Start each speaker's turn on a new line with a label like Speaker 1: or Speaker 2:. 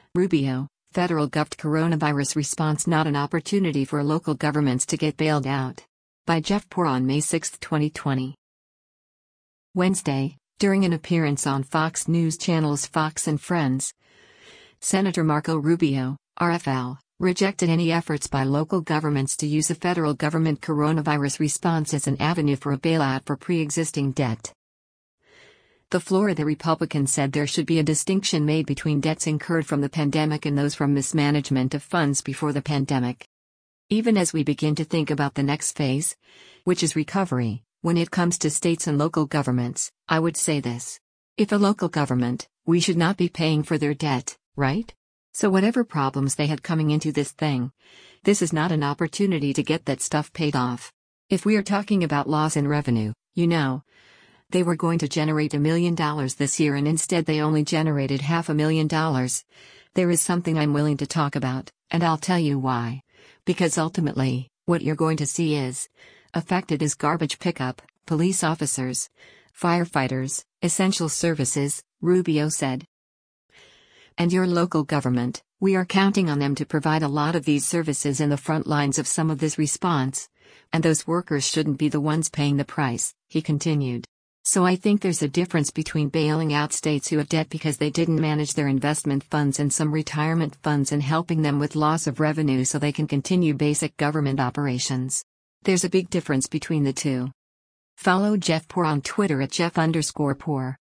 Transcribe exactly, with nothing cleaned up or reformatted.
Speaker 1: Rubio, federal gov't coronavirus response not an opportunity for local governments to get bailed out. By Jeff Poor on May sixth, twenty twenty. Wednesday, during an appearance on Fox News Channel's Fox and Friends, Senator Marco Rubio, R F L, rejected any efforts by local governments to use the federal government coronavirus response as an avenue for a bailout for pre-existing debt. The Florida Republican said there should be a distinction made between debts incurred from the pandemic and those from mismanagement of funds before the pandemic. Even as we begin to think about the next phase, which is recovery, when it comes to states and local governments, I would say this. If a local government, we should not be paying for their debt, right? So whatever problems they had coming into this thing, this is not an opportunity to get that stuff paid off. If we are talking about loss in revenue, you know, they were going to generate a million dollars this year and instead they only generated half a million dollars. There is something I'm willing to talk about, and I'll tell you why. Because ultimately, what you're going to see is, affected is garbage pickup, police officers, firefighters, essential services, Rubio said. And your local government, we are counting on them to provide a lot of these services in the front lines of some of this response. And those workers shouldn't be the ones paying the price, he continued. So I think there's a difference between bailing out states who have debt because they didn't manage their investment funds and some retirement funds and helping them with loss of revenue so they can continue basic government operations. There's a big difference between the two. Follow Jeff Poor on Twitter at Jeff underscore Poor.